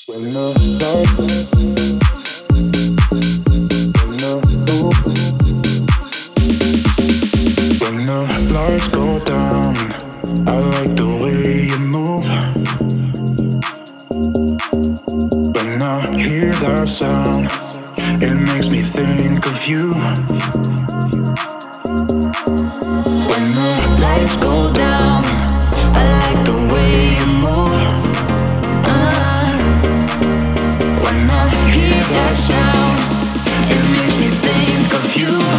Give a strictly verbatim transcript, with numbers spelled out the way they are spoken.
When the lights, when the when the lights go down, I like the way you move. When I hear that sound, it makes me think of you. When the lights go down, I like the way you move. Uh, when I hear that sound, it makes me think of you.